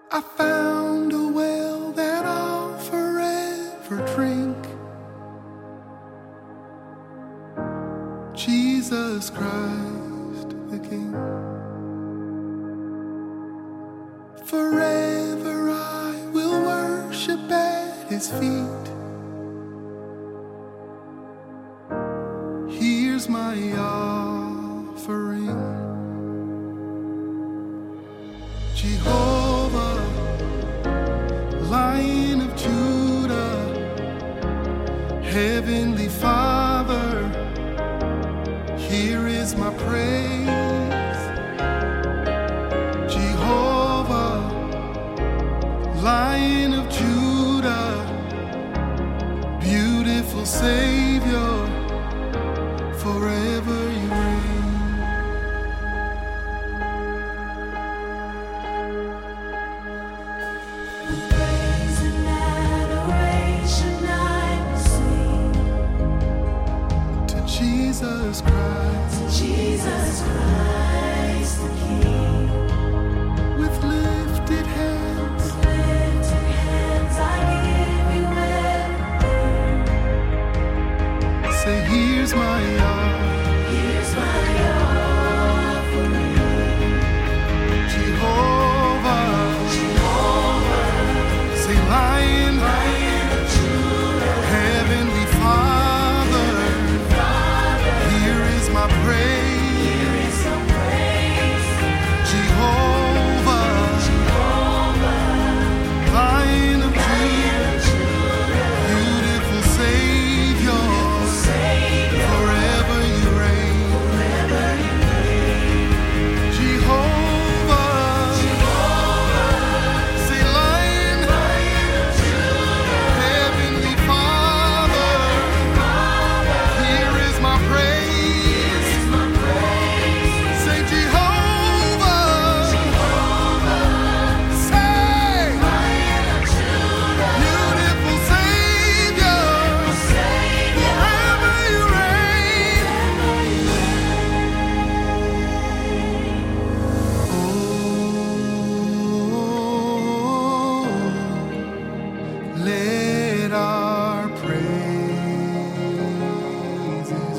I found a well that I'll forever drink. Jesus Christ the King. Forever I will worship at His feet. Here's my offering. Jehovah, Lion of Judah, Heavenly Father, here is my praise. Jehovah, Lion of Judah, beautiful Savior, forever you reign. Praise and adoration I will sing To Jesus Christ, to Jesus Christ the King. with lifted hands, With lifted hands I give you everything. say, here's my Here's my offering. Jehovah, say, Lion, Lion of Judah, Heavenly Father, here is my praise. here is my praise. Jehovah, Lion of Judah, beautiful Savior, forever you reign. Jehovah, say, Lion, Heavenly Father, here is my praise. Say, Jehovah, say, beautiful Savior, forever you reign. Oh, let our praises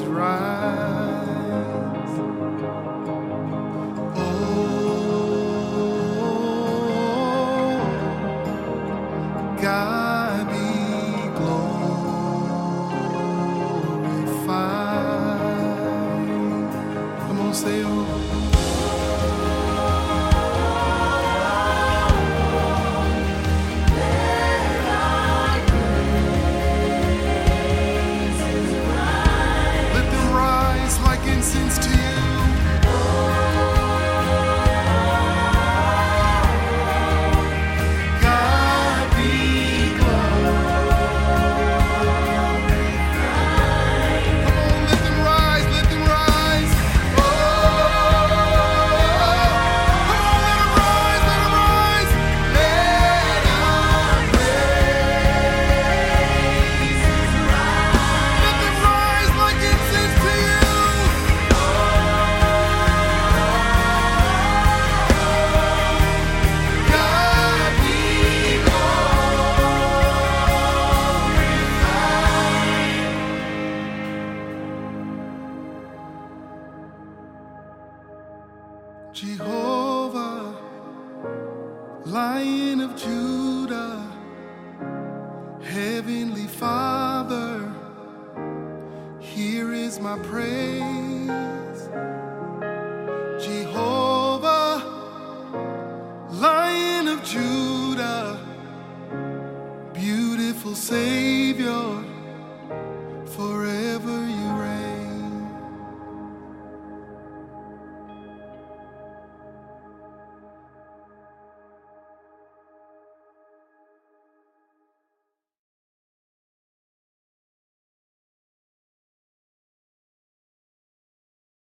rise. Oh, God be glorified. Come on, say, oh. Let them rise like incense to you. God be glorified. Come on, let them rise, let them rise. Oh, come on, let them rise, let them rise. Let our praises rise. Let them rise like incense to you. God be glorified. Jehovah, Lion of Judah, Heavenly Father, here is my praise. Jehovah, Lion of Judah, beautiful Savior,